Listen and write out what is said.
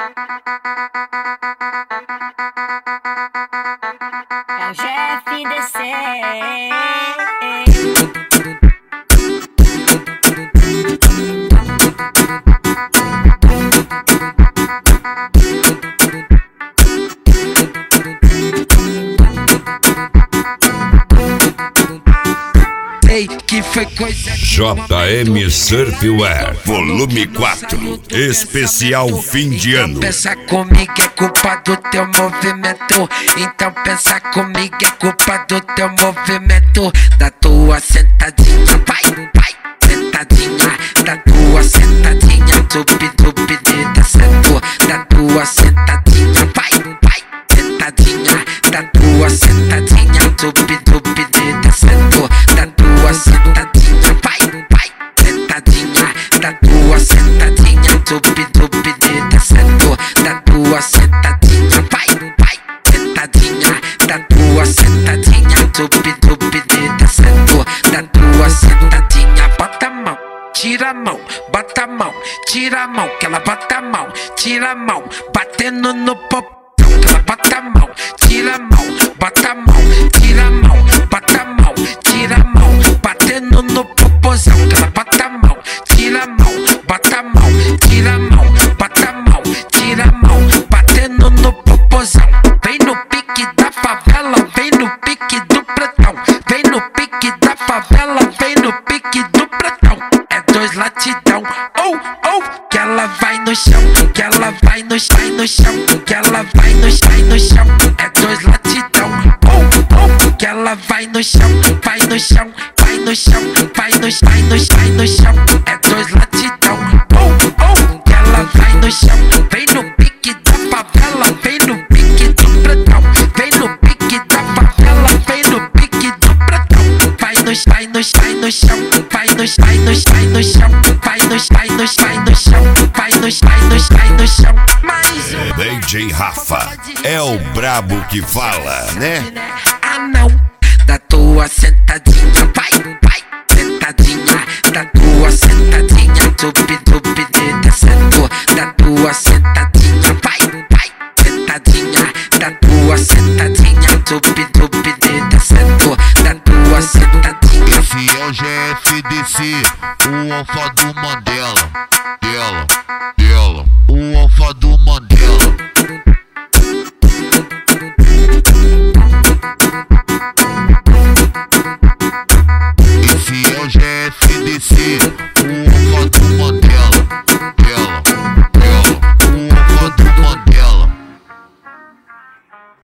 É o GFDC. Que foi coisa JM Surfwear, volume 4, especial fim de ano. Pensa comigo, é culpa do teu movimento. Então pensa comigo, é culpa do teu movimento. Da tua sentadinha, vai, vai, sentadinha. Da tua sentadinha, tupi, descendo. Da tua sentadinha, vai, vai, sentadinha. Da tua sentadinha, tupi, descendo. Da tua sentadinha, vai, vai, sentadinha. Da tua sentadinha, tupi, descendo. Da tua sentadinha, vai, vai, sentadinha. Da tua sentadinha, tupi, descendo. Da tua sentadinha, bota a mão, tira a mão, bota a mão, tira a mão, que ela bota a mão, tira a mão, batendo no popô. Bota a mão, tira a mão, bota a mão, tira a mão, bota a mão, tira a mão, batendo no popozão. Ela bota a mão, tira a mão, bota a mão, tira a mão, bota a mão, tira a mão, batendo no popozão. Vem no pique da favela, vem no pique do pretão. Vem no pique da favela, vem no pique do pretão. É dois latidão, oh, oh, que ela vai no chão, que ela vai no chão, que ela vai no chão. É dois latidão, oh, oh, que ela vai no chão, vai no chão, vai no chão, vai no chão, vai no chão. É dois latidão, oh, oh, que ela vai no chão. Vem no pique da favela, vem no pique do pretão. Vem no pique da favela, vem no pique do pretão. Vai no chão, vai no chão, vai no chão, vai no chão, vai no chão, vai no chão, vai no chão. Mais uma. DJ Rafa é o brabo que fala, né? Ah não, da tua sentadinha, vai, vai, sentadinha. Da tua sentadinha, tupi, descendo. Da tua sentadinha, vai, vai, sentadinha. Da tua sentadinha, tupi, descendo. Da tua sentadinha. Esse é o GFDC, o alfa do Mandela, dela, o alfa do